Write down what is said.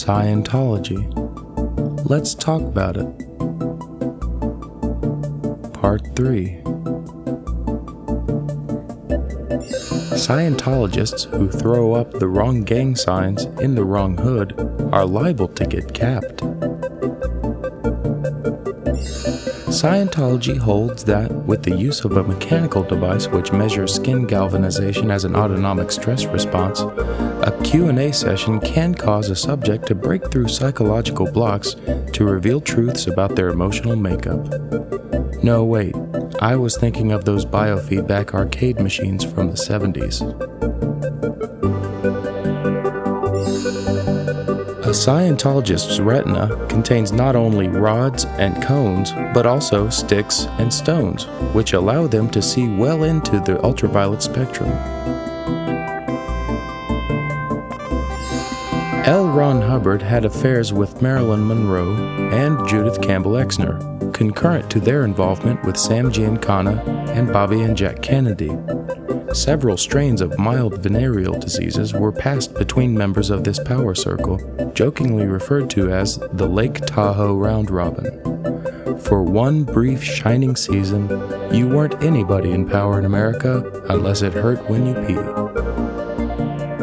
Scientology. Let's talk about it. Part 3. Scientologists who throw up the wrong gang signs in the wrong hood are liable to get capped. Scientology holds that, with the use of a mechanical device which measures skin galvanization as an autonomic stress response, a Q&A session can cause a subject to break through psychological blocks to reveal truths about their emotional makeup. No, wait, I was thinking of those biofeedback arcade machines from the 70s. A Scientologist's retina contains not only rods and cones, but also sticks and stones, which allow them to see well into the ultraviolet spectrum. L. Ron Hubbard had affairs with Marilyn Monroe and Judith Campbell Exner, concurrent to their involvement with Sam Giancana and Bobby and Jack Kennedy. Several strains of mild venereal diseases were passed between members of this power circle, jokingly referred to as the Lake Tahoe Round Robin. For one brief shining season, you weren't anybody in power in America unless it hurt when you peed.